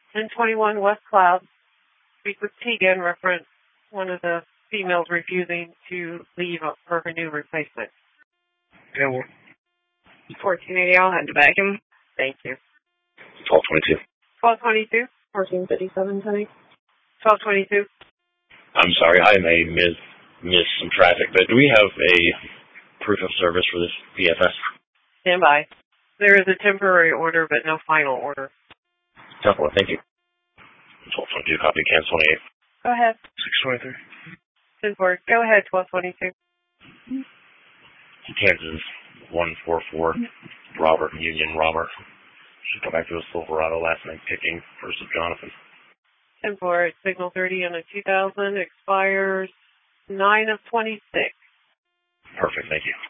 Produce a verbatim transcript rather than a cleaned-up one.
ten twenty-one West Cloud. Speak with Tegan, reference one of the females refusing to leave for her new replacement. Yeah, well. fourteen eighty, I'll head to vacuum. Thank you. twelve twenty-two. twelve twenty-two. fourteen fifty-seven, Tony. twelve twenty-two. I'm sorry, I may miss, miss some traffic, but do we have a proof of service for this P F S? Stand by. There is a temporary order, but no final order. Temporary, thank you. twelve twenty-two, copy, Kansas twenty-eight. Go ahead. six twenty-three. ten four. Go ahead, twelve twenty-two. Kansas one four four, Robert, Union Robert. Should come back to a Silverado last night, picking first of Jonathan. ten four, signal thirty on a two thousand, expires nine of twenty-six. Perfect, thank you.